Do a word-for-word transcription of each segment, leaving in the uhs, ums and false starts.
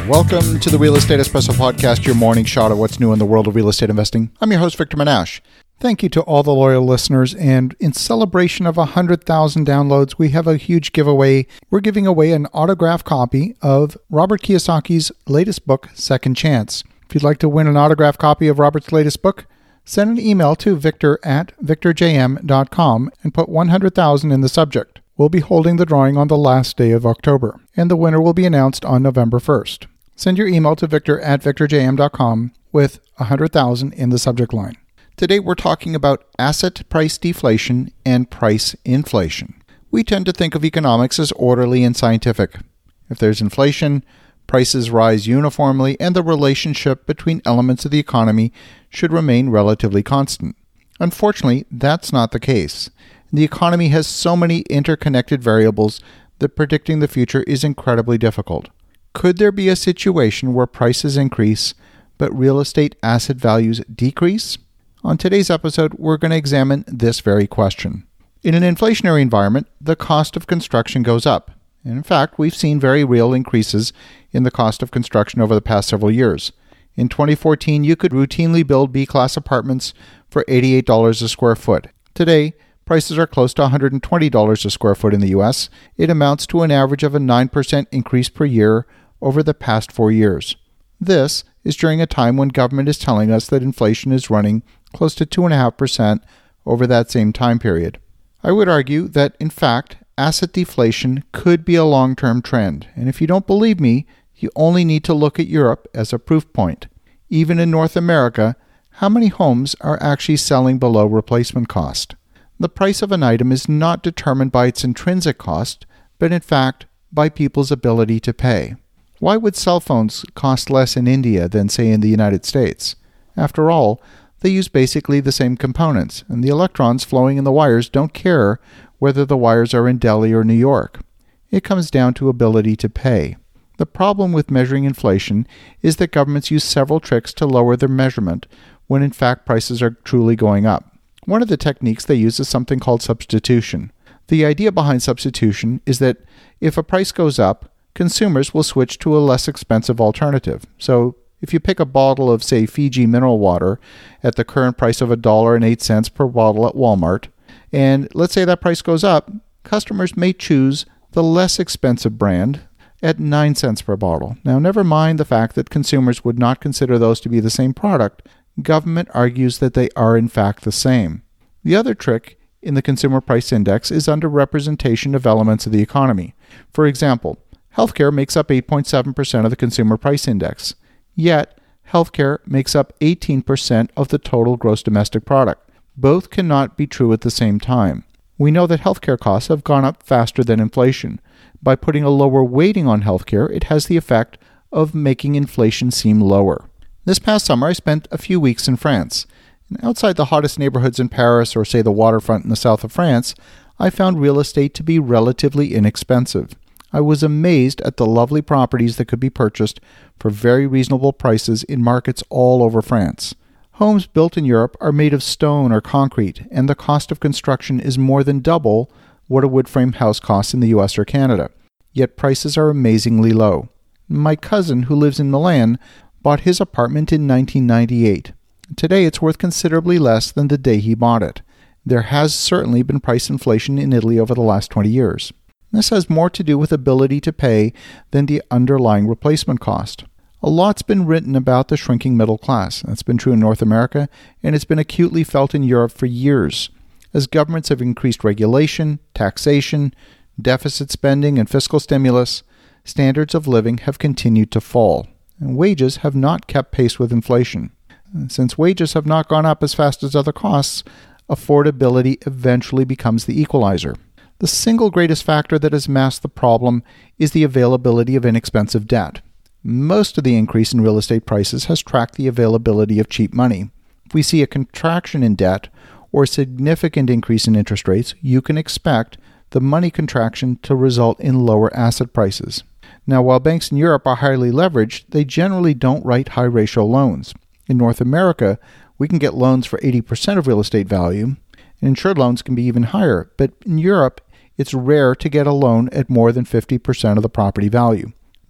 Welcome to the Real Estate Espresso Podcast, your morning shot of what's new in the world of real estate investing. I'm your host, Victor Menashe. Thank you to all the loyal listeners, and in celebration of one hundred thousand downloads, we have a huge giveaway. We're giving away an autographed copy of Robert Kiyosaki's latest book, Second Chance. If you'd like to win an autographed copy of Robert's latest book, send an email to victor at victor j m dot com and put one hundred thousand in the subject. We'll be holding the drawing on the last day of October, and the winner will be announced on November first. Send your email to victor at victor j m dot com with one hundred thousand in the subject line. Today we're talking about asset price deflation and price inflation. We tend to think of economics as orderly and scientific. If there's inflation, prices rise uniformly, and the relationship between elements of the economy should remain relatively constant. Unfortunately, that's not the case. The economy has so many interconnected variables that predicting the future is incredibly difficult. Could there be a situation where prices increase, but real estate asset values decrease? On today's episode, we're going to examine this very question. In an inflationary environment, the cost of construction goes up. And in fact, we've seen very real increases in the cost of construction over the past several years. In twenty fourteen, you could routinely build B-class apartments for eighty-eight dollars a square foot. Today, prices are close to one hundred twenty dollars a square foot in the U S. It amounts to an average of a nine percent increase per year over the past four years. This is during a time when government is telling us that inflation is running close to two point five percent over that same time period. I would argue that, in fact, asset deflation could be a long-term trend, and if you don't believe me, you only need to look at Europe as a proof point. Even in North America, how many homes are actually selling below replacement cost? The price of an item is not determined by its intrinsic cost, but in fact, by people's ability to pay. Why would cell phones cost less in India than, say, in the United States? After all, they use basically the same components, and the electrons flowing in the wires don't care whether the wires are in Delhi or New York. It comes down to ability to pay. The problem with measuring inflation is that governments use several tricks to lower their measurement when in fact prices are truly going up. One of the techniques they use is something called substitution. The idea behind substitution is that if a price goes up, consumers will switch to a less expensive alternative. So if you pick a bottle of, say, Fiji mineral water at the current price of one dollar and eight cents per bottle at Walmart, and let's say that price goes up, customers may choose the less expensive brand at nine cents per bottle. Now, never mind the fact that consumers would not consider those to be the same product. Government argues that they are in fact the same. The other trick in the Consumer Price Index is underrepresentation of elements of the economy. For example, healthcare makes up eight point seven percent of the Consumer Price Index. Yet, healthcare makes up eighteen percent of the total gross domestic product. Both cannot be true at the same time. We know that healthcare costs have gone up faster than inflation. By putting a lower weighting on healthcare, it has the effect of making inflation seem lower. This past summer, I spent a few weeks in France. And outside the hottest neighborhoods in Paris or, say, the waterfront in the south of France, I found real estate to be relatively inexpensive. I was amazed at the lovely properties that could be purchased for very reasonable prices in markets all over France. Homes built in Europe are made of stone or concrete, and the cost of construction is more than double what a wood frame house costs in the U S or Canada. Yet prices are amazingly low. My cousin, who lives in Milan, bought his apartment in nineteen ninety-eight. Today it's worth considerably less than the day he bought it. There has certainly been price inflation in Italy over the last twenty years. This has more to do with ability to pay than the underlying replacement cost. A lot's been written about the shrinking middle class. That's been true in North America, and it's been acutely felt in Europe for years. As governments have increased regulation, taxation, deficit spending, and fiscal stimulus, standards of living have continued to fall, and wages have not kept pace with inflation. Since wages have not gone up as fast as other costs, affordability eventually becomes the equalizer. The single greatest factor that has masked the problem is the availability of inexpensive debt. Most of the increase in real estate prices has tracked the availability of cheap money. If we see a contraction in debt or a significant increase in interest rates, you can expect the money contraction to result in lower asset prices. Now, while banks in Europe are highly leveraged, they generally don't write high-ratio loans. In North America, we can get loans for eighty percent of real estate value, and insured loans can be even higher, but in Europe, it's rare to get a loan at more than fifty percent of the property value.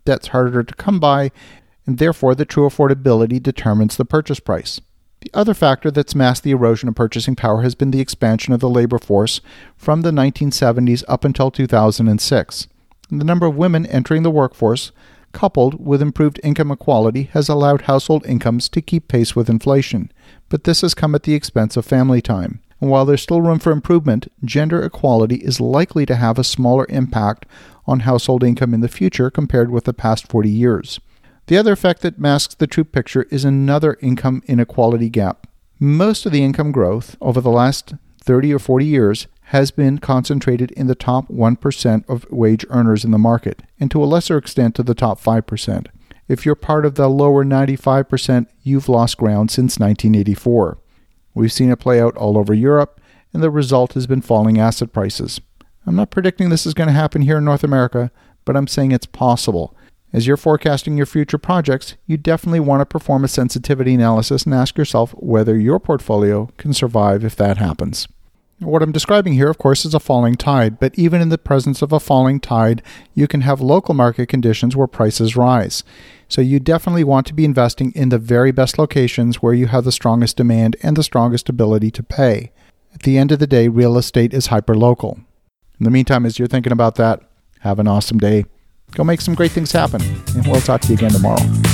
debt's harder to come by, and therefore the true affordability determines the purchase price. The other factor that's masked the erosion of purchasing power has been the expansion of the labor force from the nineteen seventies up until two thousand six. And the number of women entering the workforce, coupled with improved income equality, has allowed household incomes to keep pace with inflation. But this has come at the expense of family time. And while there's still room for improvement, gender equality is likely to have a smaller impact on household income in the future compared with the past forty years. The other effect that masks the true picture is another income inequality gap. Most of the income growth over the last thirty or forty years has been concentrated in the top one percent of wage earners in the market, and to a lesser extent to the top five percent. If you're part of the lower ninety-five percent, you've lost ground since nineteen eighty-four. We've seen it play out all over Europe, and the result has been falling asset prices. I'm not predicting this is going to happen here in North America, but I'm saying it's possible. As you're forecasting your future projects, you definitely want to perform a sensitivity analysis and ask yourself whether your portfolio can survive if that happens. What I'm describing here, of course, is a falling tide, but even in the presence of a falling tide, you can have local market conditions where prices rise. So you definitely want to be investing in the very best locations where you have the strongest demand and the strongest ability to pay. At the end of the day, real estate is hyperlocal. In the meantime, as you're thinking about that, have an awesome day. Go make some great things happen, and we'll talk to you again tomorrow.